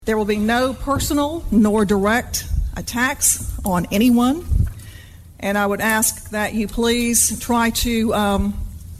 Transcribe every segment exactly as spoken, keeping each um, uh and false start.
There will be no personal nor direct attacks on anyone, and I would ask that you please try to um,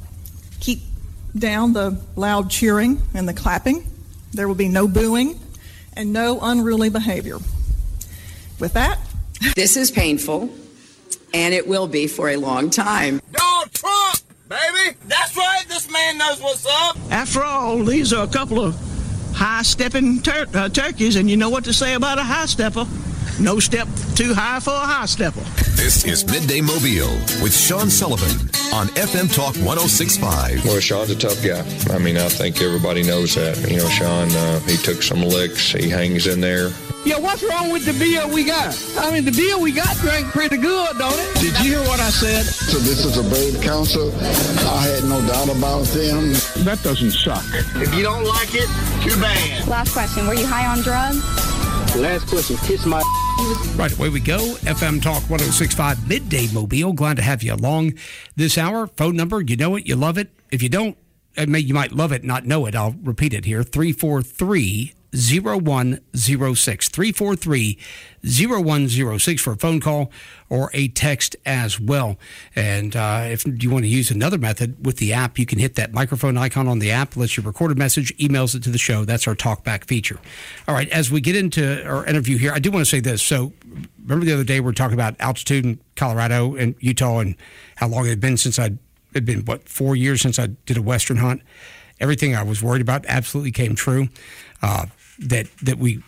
keep down the loud cheering and the clapping. There will be no booing and no unruly behavior. With that, this is painful, and it will be for a long time. Donald Trump, baby! That's right, this man knows what's up. After all, these are a couple of high-stepping tur- uh, turkeys, and you know what to say about a high-stepper. No step too high for a high-stepper. This is Midday Mobile with Sean Sullivan on F M Talk one oh six point five. Well, Sean's a tough guy. I mean, I think everybody knows that. You know, Sean, uh, he took some licks. He hangs in there. Yeah, what's wrong with the beer we got? I mean, the beer we got drank pretty good, don't it? Did you hear what I said? So this is a brave council. I had no doubt about them. That doesn't suck. If you don't like it, too bad. Last question. Were you high on drugs? Last question. Kiss my... Right, away we go. F M Talk one oh six point five Midday Mobile. Glad to have you along this hour. Phone number, you know it, you love it. If you don't, I mean, you might love it, not know it. I'll repeat it here. three four three, zero one zero six. three four three, zero one zero six for a phone call or a text as well. And uh, if you want to use another method with the app, you can hit that microphone icon on the app, lets you record a message, emails it to the show. That's our talkback feature. All right, as we get into our interview here, I do want to say this. So remember the other day we were talking about altitude in Colorado and Utah and how long it had been since I'd, it had been, what, four years since I did a Western hunt? Everything I was worried about absolutely came true. Uh, that that we,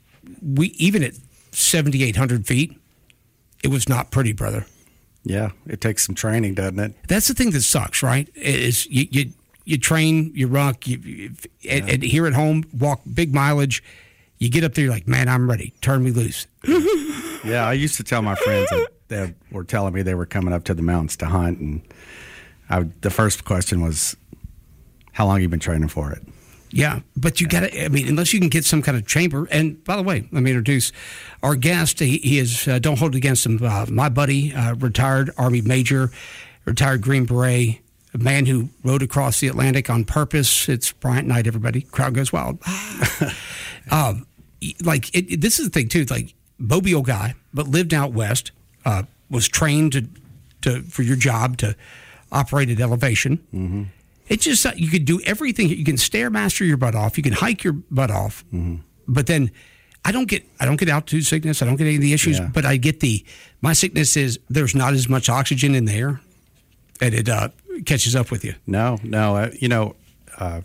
we even at seventy-eight hundred feet, it was not pretty, brother. Yeah, it takes some training, doesn't it? That's the thing that sucks, right? Is you you, you train, you ruck, you, you yeah. and, and here at home, walk big mileage. You get up there, you're like, man, I'm ready. Turn me loose. Yeah, I used to tell my friends that they were telling me they were coming up to the mountains to hunt, and I, the first question was, how long have you been training for it? Yeah, but you got to, I mean, unless you can get some kind of chamber. And by the way, let me introduce our guest. He, he is, uh, don't hold it against him, uh, my buddy, uh, retired Army Major, retired Green Beret, a man who rode across the Atlantic on purpose. It's Bryant Knight, everybody. Crowd goes wild. um, like, it, it, this is the thing, too. Like, Mobile guy, but lived out west, uh, was trained to, to for your job to operate at elevation. Mm-hmm. It's just, you could do everything. You can Stairmaster your butt off. You can hike your butt off. Mm-hmm. But then I don't get I don't get altitude sickness. I don't get any of the issues. Yeah. But I get the, my sickness is there's not as much oxygen in the air, and it uh, catches up with you. No, no. Uh, you know, uh,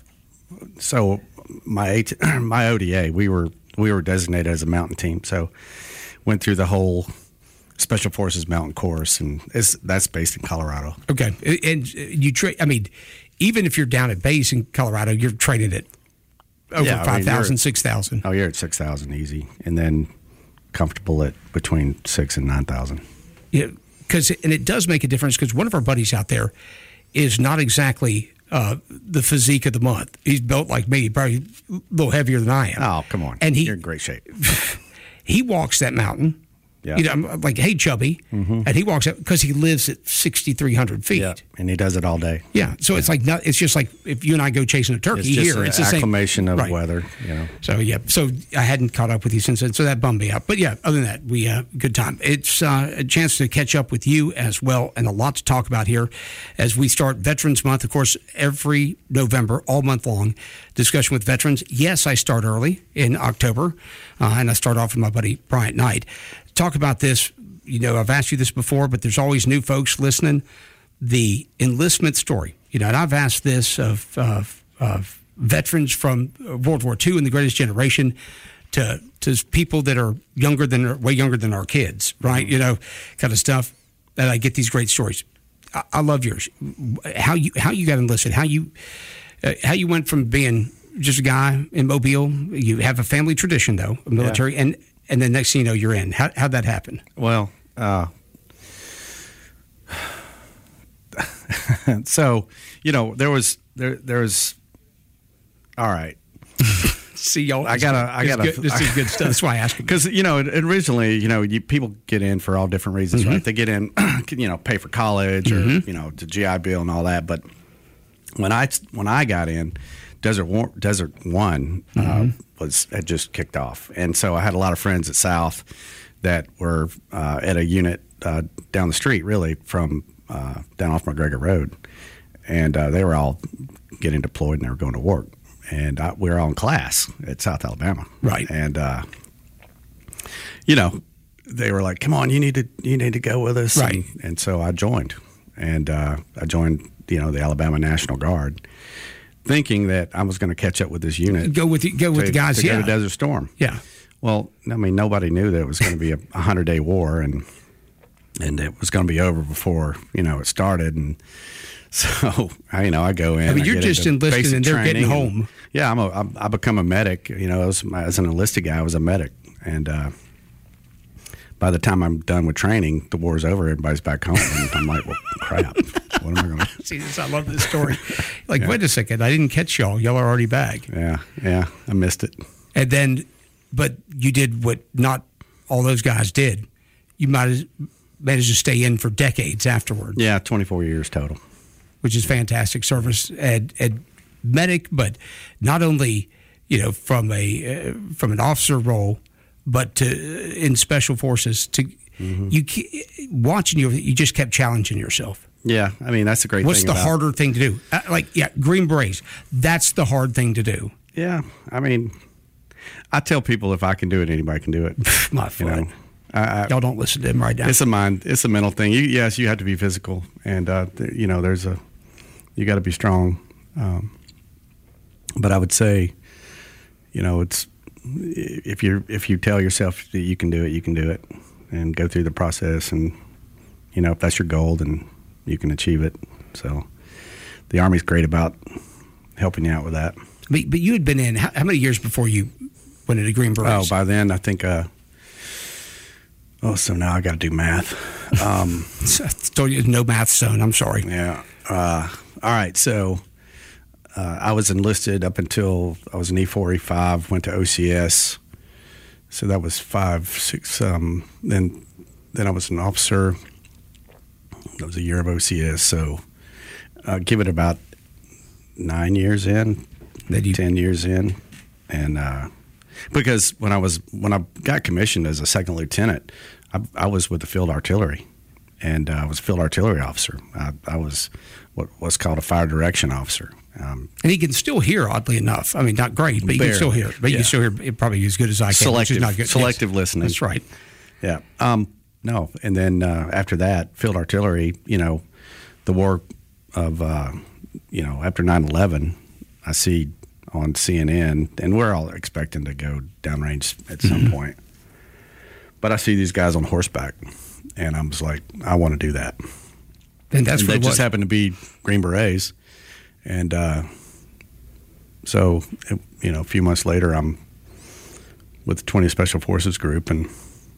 so my my O D A, we were we were designated as a mountain team. So went through the whole Special Forces mountain course, and it's, that's based in Colorado. Okay. And you train, I mean, even if you're down at base in Colorado, you're training at over yeah, five thousand, I mean, six thousand. Oh, you're at six thousand easy, and then comfortable at between six and nine thousand. Yeah, because, and it does make a difference because one of our buddies out there is not exactly uh, the physique of the month. He's built like me, probably a little heavier than I am. Oh, come on. And he, you're in great shape. He walks that mountain. Yeah. You know, I'm like, hey, chubby. Mm-hmm. And he walks up because he lives at sixty-three hundred feet. Yeah, and he does it all day. Yeah. So yeah. it's like, not, it's just like if you and I go chasing a turkey it's just here. An It's the same acclimation of right. weather, you know. So, yeah. So I hadn't caught up with you since then. So that bummed me out. But, yeah, other than that, we uh, good time. It's uh, a chance to catch up with you as well, and a lot to talk about here as we start Veterans Month. Of course, every November, all month long, discussion with veterans. Yes, I start early in October, uh, and I start off with my buddy Bryant Knight. Talk about this. You know, I've asked you this before, but there's always new folks listening. The enlistment story. You know, and I've asked this of, of, of veterans from World War Two and the Greatest Generation to to people that are younger than, way younger than our kids, right? You know, kind of stuff. And I get these great stories. I, I love yours. How you how you got enlisted? How you uh, how you went from being just a guy in Mobile. You have a family tradition, though, military, yeah. and and then next thing you know, you're in. How how'd that happen? Well. Uh, so, you know, there was, there, there was, all right. See, y'all, I gotta, I gotta, good, this is good stuff. That's why I asked. Because, you know, originally, you know, you, people get in for all different reasons, mm-hmm. right? They get in, you know, pay for college or, mm-hmm. you know, the G I Bill and all that. But when I, when I got in, Desert War, Desert One mm-hmm. uh, was had just kicked off, and so I had a lot of friends at South that were uh, at a unit uh, down the street, really from uh, down off McGregor Road, and uh, they were all getting deployed and they were going to work, and I, we were all in class at South Alabama, right, and uh, you know, they were like, "Come on, you need to you need to go with us," right, and, and so I joined, and uh, I joined, you know, the Alabama National Guard, thinking that I was going to catch up with this unit. Go with the, go with to, the guys, to yeah. go to Desert Storm. Yeah. Well, I mean, nobody knew that it was going to be a hundred-day war, and and it was going to be over before, you know, it started. And so, I, you know, I go in. I mean, I you're just enlisted, and they're getting home. And, yeah, I'm a, I'm, I become a medic. You know, as, as an enlisted guy, I was a medic, and uh, by the time I'm done with training, the war's over. Everybody's back home, and I'm like, well, crap. What am I going to see? This, I love this story. Like, yeah. Wait a second, I didn't catch y'all. Y'all are already back. Yeah, yeah, I missed it. And then, but you did what not all those guys did. You might have managed to stay in for decades afterwards. Yeah, twenty-four years total, which is fantastic service at, at medic, but not only, you know, from a uh, from an officer role, but to in special forces. To mm-hmm. you watching you, you just kept challenging yourself. Yeah, I mean, that's a great What's thing. What's the about, harder thing to do? Uh, like, yeah, Green Berets. That's the hard thing to do. Yeah, I mean, I tell people if I can do it, anybody can do it. My friend. You know, I, I, Y'all don't listen to him right now. It's a mind, it's a mental thing. You, yes, you have to be physical, and uh, th- you know, there's a, you got to be strong. Um, but I would say, you know, it's if you if you tell yourself that you can do it, you can do it, and go through the process, and you know, if that's your goal, then you can achieve it. So, the Army's great about helping you out with that. But, but you had been in how, how many years before you went into Green Berets? Oh, by then I think. Uh, oh, so now I got to do math. Um, told you no math zone. I'm sorry. Yeah. Uh, all right. So uh, I was enlisted up until I was an E four, E five. Went to O C S. So that was five, six. Um, then then I was an officer. That was a year of O C S. So uh, give it about nine years in. You, ten years in, and uh, because when I was when I got commissioned as a second lieutenant, I, I was with the field artillery, and uh, I was a field artillery officer. I, I was what was called a fire direction officer. Um, and he can still hear, oddly enough. I mean, not great, but you can still hear. But yeah. You can still hear it probably as good as I can. Selective, which is not good. selective yes. listening. That's right. Yeah. Um, no, and then uh, after that, field artillery. You know, the war of uh, you know after nine eleven, I see on C N N, and we're all expecting to go downrange at some mm-hmm. point. But I see these guys on horseback, and I was like, I want to do that. And that's and what they just happened to be Green Berets, and uh, so it, you know, a few months later, I'm with the twentieth Special Forces Group, and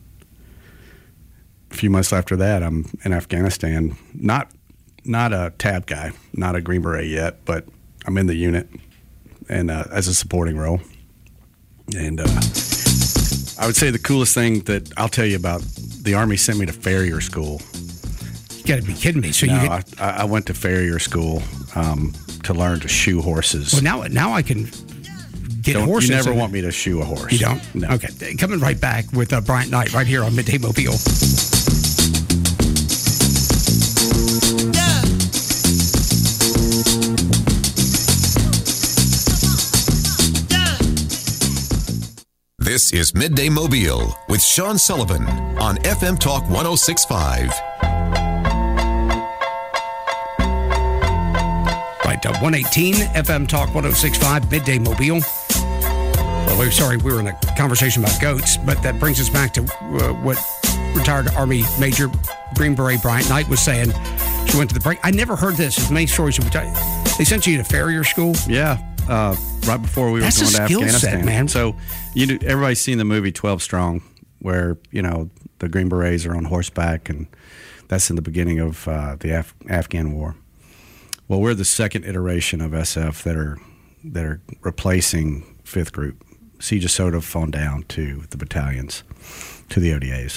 a few months after that, I'm in Afghanistan. Not not a tab guy, not a Green Beret yet, but I'm in the unit. And uh, as a supporting role. And uh, I would say the coolest thing that I'll tell you about, the Army sent me to farrier school. You got to be kidding me. So no, you get... I, I went to farrier school um, to learn to shoe horses. Well, now now I can get don't, horses. You never and... want me to shoe a horse. You don't? No. Okay. Coming right back with uh, Bryant Knight right here on Midday Mobile. This is Midday Mobile with Sean Sullivan on F M Talk one oh six point five. Right, uh, one eighteen F M Talk one oh six point five, Midday Mobile. Well, we're sorry, we were in a conversation about goats, but that brings us back to uh, what retired Army Major Green Beret Bryant Knight was saying. She went to the break. I never heard this. As many stories. They sent you to farrier school? Yeah. Uh, right before we were That's going to a skill Afghanistan, set, man. So you know, everybody's seen the movie twelve Strong, where you know the Green Berets are on horseback, and that's in the beginning of uh, the Af- Afghan War. Well, we're the second iteration of S F that are that are replacing Fifth Group. So you just sort of phone down to the battalions, to the O D As,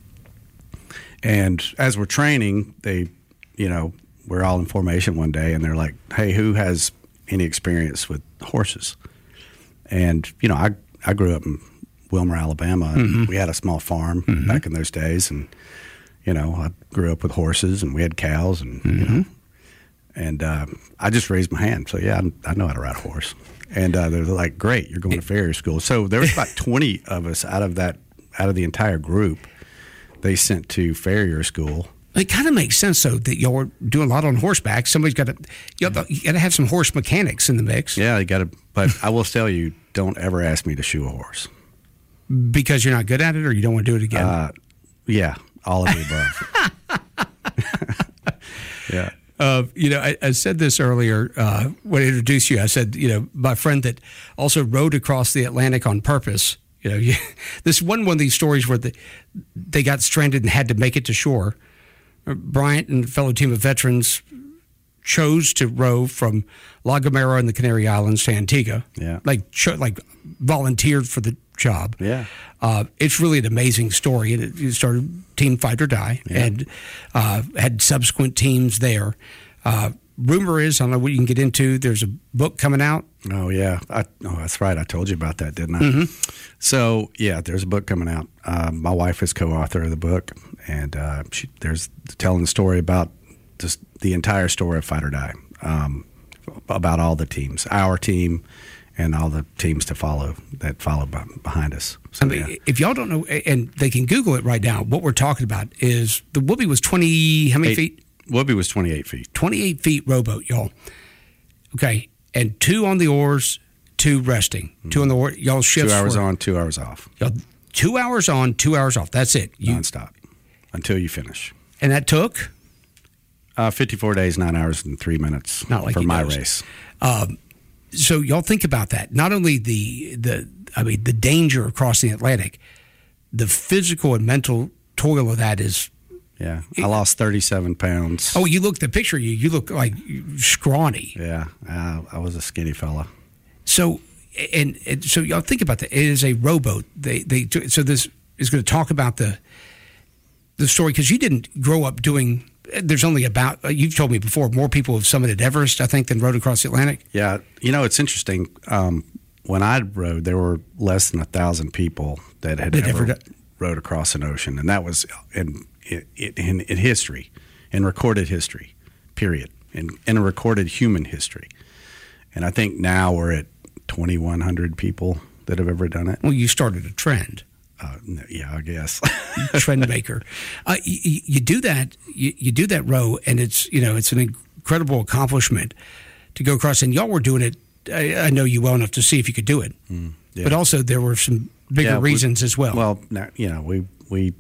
and as we're training, they, you know, we're all in formation one day, and they're like, "Hey, who has any experience with horses?" And you know, I I grew up in Wilmer, Alabama. And Mm-hmm. we had a small farm Mhm. back in those days, and you know, I grew up with horses, and we had cows, and you Mm-hmm. know, and uh, I just raised my hand. So yeah, I, I know how to ride a horse. And uh, they're like, "Great, you're going to farrier school." So there was about twenty of us out of that, out of the entire group. They sent to farrier school. It kind of makes sense, though, that y'all were doing a lot on horseback. Somebody's got to you got to have some horse mechanics in the mix. Yeah, you got to. But I will tell you, don't ever ask me to shoe a horse because you're not good at it, or you don't want to do it again. Uh, yeah, all of the above. yeah. Uh, you know, I, I said this earlier uh, when I introduced you. I said, you know, my friend that also rode across the Atlantic on purpose. You know, you, this one one of these stories where the, they got stranded and had to make it to shore. Bryant and a fellow team of veterans chose to row from La Gomera in the Canary Islands to Antigua. Yeah, like cho- like volunteered for the job. Yeah, uh, it's really an amazing story. And it, it started Team Fight or Die, yeah. and uh, had subsequent teams there. Uh, rumor is, I don't know what you can get into. There's a book coming out. Oh yeah, I, oh that's right. I told you about that, didn't I? Mm-hmm. So yeah, there's a book coming out. Uh, my wife is co-author of the book, and uh, she, there's telling the story about just the entire story of Fight or Die, um, about all the teams, our team, and all the teams to follow that follow behind us. So, I mean, yeah. if y'all don't know, and they can Google it right now. What we're talking about is the Whoopi was twenty. How many Eight, feet? Whoopi was twenty-eight feet. twenty-eight feet rowboat, y'all. Okay, and two on the oars, two resting. Mm-hmm. Two on the oar. Y'all shifts. Two hours were, on, two hours off. Y'all, two hours on, two hours off. That's it. You, nonstop until you finish. And that took uh, fifty-four days, nine hours, and three minutes Not like for he my knows. race. Um, so y'all think about that. Not only the the I mean the danger of crossing the Atlantic, the physical and mental toil of that is. Yeah, I lost thirty-seven pounds. Oh, you look at the picture of you. You look like scrawny. Yeah, uh, I was a skinny fella. So, and, and so y'all think about that. It is a rowboat. They they so this is going to talk about the the story because you didn't grow up doing. There's only about you've told me before more people have summited Everest, I think, than rowed across the Atlantic. Yeah, you know it's interesting. Um, when I rowed, there were less than a thousand people that had That ever, ever d- rowed across an ocean, and that was in in, in history, in recorded history, period, in, in recorded human history. And I think now we're at twenty-one hundred people that have ever done it. Well, you started a trend. Uh, yeah, I guess. Trend maker. Uh, you, you do that. You, you do that row, and it's you know it's an incredible accomplishment to go across. And y'all were doing it. I, I know you well enough to see if you could do it. Mm, yeah. But also there were some bigger Yeah, we- reasons as well. Well, now, you know, we we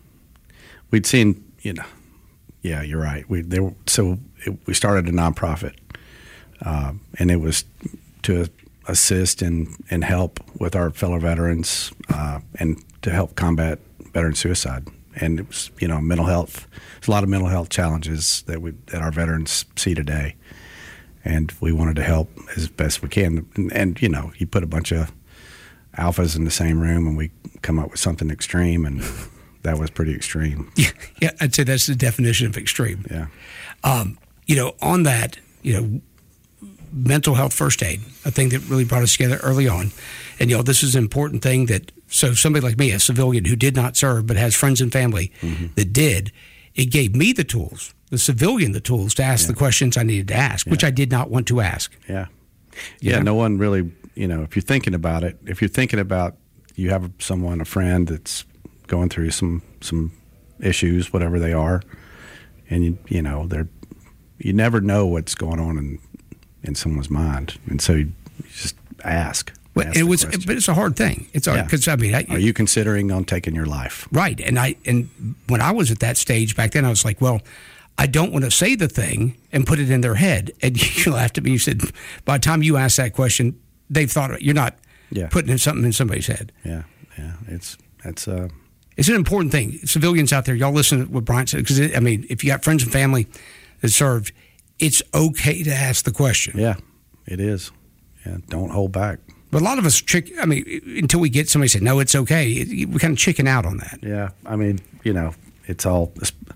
we'd seen, you know, yeah, you're right. We there were- so it, we started a nonprofit, uh, and it was to assist and, and help with our fellow veterans, uh, and to help combat veteran suicide. And it was, you know, mental health. There's a lot of mental health challenges that we that our veterans see today, and we wanted to help as best we can. And, and you know, you put a bunch of alphas in the same room, and we come up with something extreme, and that was pretty extreme. Yeah, yeah, I'd say that's the definition of extreme. Yeah. Um, you know, on that, you know, mental health first aid, a thing that really brought us together early on. And, you know, this is an important thing that, so somebody like me, a civilian who did not serve but has friends and family mm-hmm. that did, it gave me the tools, the civilian the tools to ask yeah. the questions I needed to ask, yeah. which I did not want to ask. Yeah. You Yeah, know? no one really, you know, if you're thinking about it, if you're thinking about you have someone, a friend that's going through some some issues, whatever they are, and you you know they're you never know what's going on in in someone's mind, and so you, you just ask. But ask it the was, question. but it's a hard thing. It's hard because I mean, I, are you considering on taking your life? Right, and I and when I was at that stage back then, I was like, well, I don't want to say the thing and put it in their head. And you laughed at me. You said, by the time you asked that question, they've thought of it. You're not yeah. putting something in somebody's head. Yeah, yeah, it's that's uh. It's an important thing. Civilians out there, y'all listen to what Brian said, because, I mean, if you got friends and family that served, it's okay to ask the question. Yeah, it is. Yeah, don't hold back. But a lot of us, chick, I mean, until we get somebody say, no, it's okay, we kind of chicken out on that. Yeah, I mean, you know, it's all,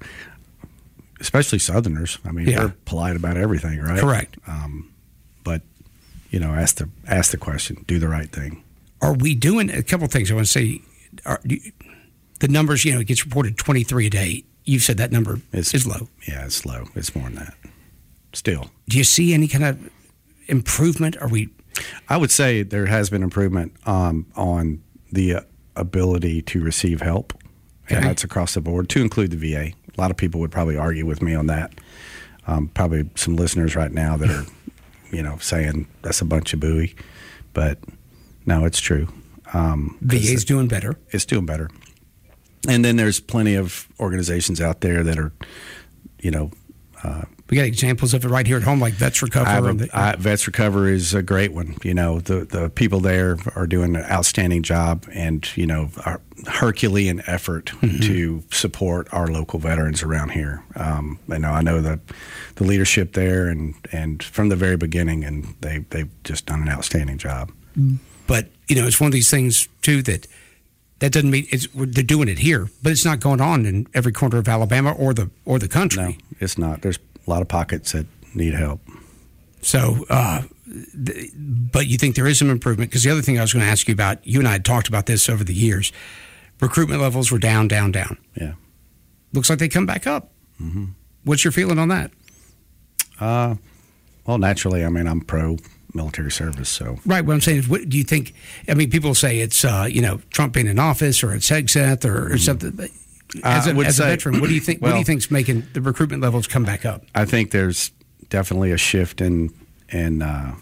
especially Southerners. I mean, Yeah. they're polite about everything, right? Correct. Um, but, you know, ask the, ask the question, do the right thing. Are we doing a couple of things? I want to say, are, the numbers, you know, it gets reported twenty-three a day. You've said that number it's, is low. Yeah, it's low. It's more than that. Still. Do you see any kind of improvement? Are we? I would say there has been improvement um, on the uh, ability to receive help, okay. and that's across the board, to include the V A. A lot of people would probably argue with me on that. Um, probably some listeners right now that are, you know, saying that's a bunch of booey, but no, it's true. Um, V A's doing better. It's doing better. And then there's plenty of organizations out there that are, you know, uh, we got examples of it right here at home, like Vets Recover. I and a, the, I, Vets Recover is a great one. You know, the the people there are doing an outstanding job, and you know, our Herculean effort mm-hmm. to support our local veterans around here. Um, I know, I know the the leadership there, and and from the very beginning, and they they've just done an outstanding job. But you know, it's one of these things too that. That doesn't mean it's, they're doing it here, but it's not going on in every corner of Alabama or the or the country. No, it's not. There's a lot of pockets that need help. So, uh, th- but you think there is some improvement? Because the other thing I was going to ask you about, you and I had talked about this over the years. Recruitment levels were down, down, down. Yeah. Looks like they come back up. Mm-hmm. What's your feeling on that? Uh, well, naturally, I mean, I'm pro military service, so right. What I'm saying is, what do you think? I mean, people say it's uh, you know, Trump being in office, or it's Hegseth, or, or something. But as, a, as say, a veteran, what do you think? Well, what do you think's making the recruitment levels come back up? I think there's definitely a shift in in uh,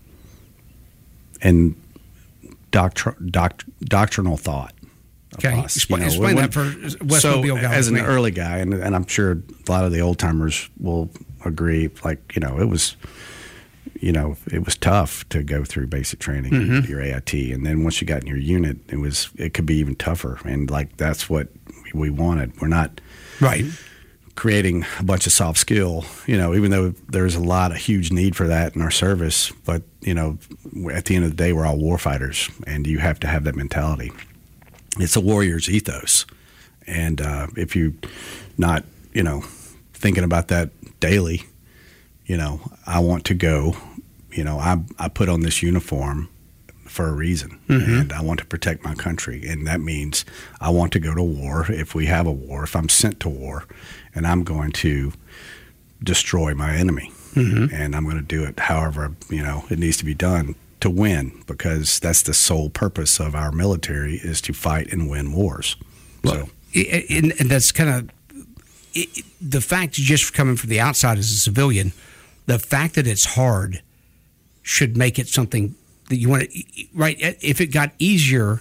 in doctr- doct- doctrinal thought. Okay, us, explain, you know, explain when, that for West so Mobile guys. As an me. early guy, and, and I'm sure a lot of the old timers will agree. Like, you know, it was. You know, it was tough to go through basic training, mm-hmm. your A I T, and then once you got in your unit, it was it could be even tougher. And like that's what we wanted. We're not right creating a bunch of soft skill. You know, even though there's a lot of huge need for that in our service, but you know, at the end of the day, we're all war fighters, and you have to have that mentality. It's a warrior's ethos, and uh, if you're not, you know, thinking about that daily. You know, I want to go, you know, I I put on this uniform for a reason, mm-hmm. and I want to protect my country. And that means I want to go to war if we have a war, if I'm sent to war, and I'm going to destroy my enemy. Mm-hmm. And I'm going to do it however, you know, it needs to be done to win, because that's the sole purpose of our military is to fight and win wars. Well, so, and, and that's kind of it, the fact just coming from the outside as a civilian. The fact that it's hard should make it something that you want to, right? If it got easier,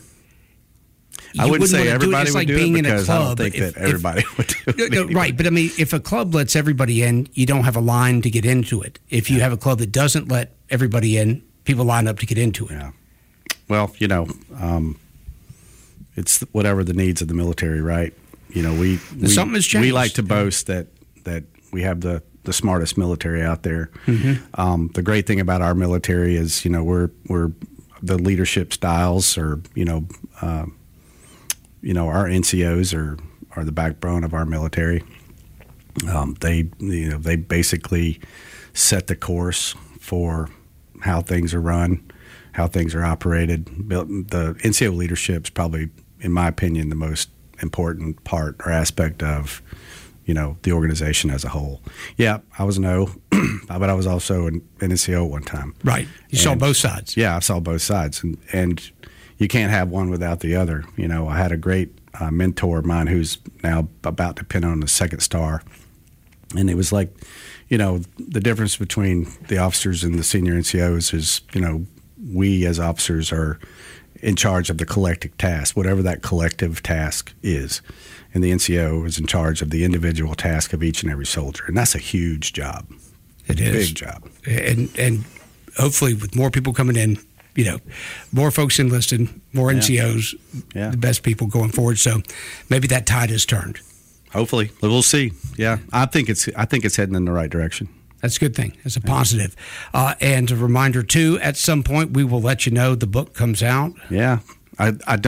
I wouldn't, wouldn't say everybody do it. It's would like do being it in a because club. I don't think if, that everybody if, would do it. No, anyway. Right, but I mean, if a club lets everybody in, you don't have a line to get into it. If you have a club that doesn't let everybody in, people line up to get into it. Yeah. Well, you know, um, it's whatever the needs of the military, right? You know, we we, something has changed. We like to boast that that we have the. the smartest military out there. Mm-hmm. Um, the great thing about our military is, you know, we're we're the leadership styles, or you know, uh, you know, our N C Os are are the backbone of our military. Um, they you know they basically set the course for how things are run, how things are operated. The N C O leadership is probably, in my opinion, the most important part or aspect of. You know, the organization as a whole. Yeah, I was an O, but I was also an N C O at one time. Right. You and, saw both sides. Yeah, I saw both sides. And and you can't have one without the other. You know, I had a great uh, mentor of mine who's now about to pin on the second star. And it was like, you know, the difference between the officers and the senior N C Os is, you know, we as officers are in charge of the collective task, whatever that collective task is. And the N C O is in charge of the individual task of each and every soldier. And that's a huge job. It is. Big job. And and hopefully with more people coming in, you know, more folks enlisted, more N C Os, yeah. the best people going forward. So maybe that tide has turned. Hopefully. We'll see. Yeah. I think it's I think it's heading in the right direction. That's a good thing. It's a positive. Uh, and a reminder, too, at some point we will let you know the book comes out. Yeah. I, I don't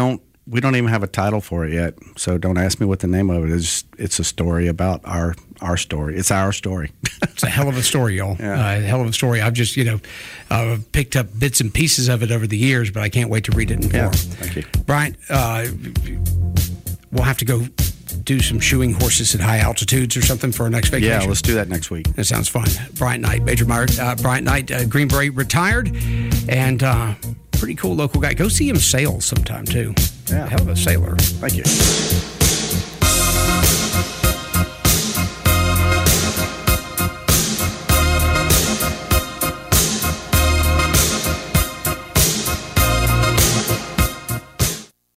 we don't even have a title for it yet. So don't ask me what the name of it is. It's a story about our our story. It's our story. It's a hell of a story, y'all. Yeah. Uh, a hell of a story. I've just, you know, uh, picked up bits and pieces of it over the years, but I can't wait to read it in yeah, form. Thank you. Brian, uh, we'll have to go do some shoeing horses at high altitudes or something for our next vacation. Yeah, let's do that next week. That sounds fun. Bryant Knight, Major Meyer, uh, Bryant Knight, uh, Green Beret retired, and uh, pretty cool local guy. Go see him sail sometime, too. Yeah. Hell of a sailor. Thank you.